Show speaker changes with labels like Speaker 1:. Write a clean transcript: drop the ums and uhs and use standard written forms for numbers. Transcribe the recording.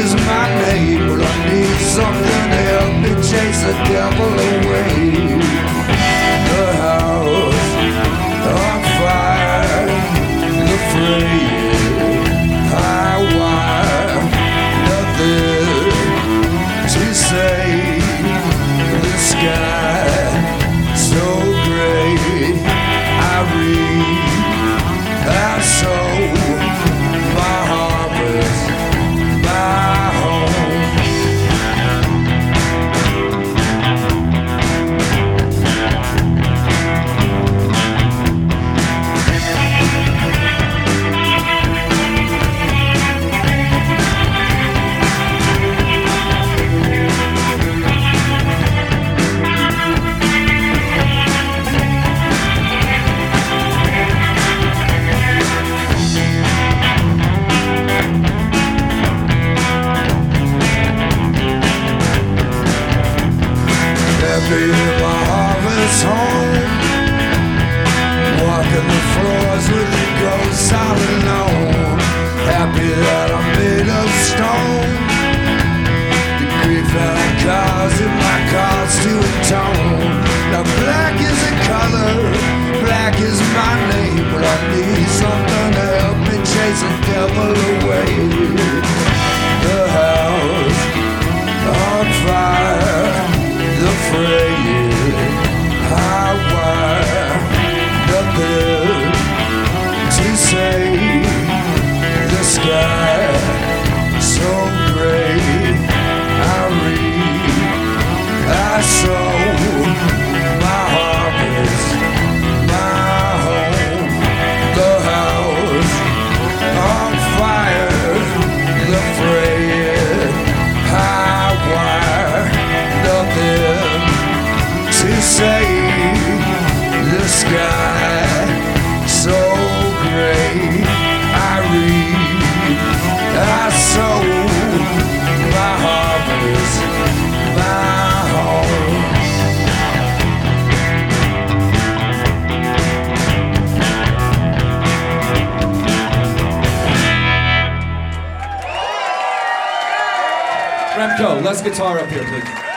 Speaker 1: is my name, but I need something to help me chase the devil away. The house on fire, the frayed high wire, nothing to say. The sky so gray, I read, I sow my harvest, my home. Happy in my harvest home, walking the floors with the ghosts all alone. Happy that I'm made of stone, the grief that I cause in my cause to atone. Now black is a color, black is my name, but I need something to help me chase the devil away. The house on fire, the frayed high wire, nothing to say. The sky so gray, I read, I sow my harvest, my home. The house on fire, the frayed high wire, nothing to say. The sky so gray, I read, I sow my harvest, my home.
Speaker 2: Remco, less guitar up here, please.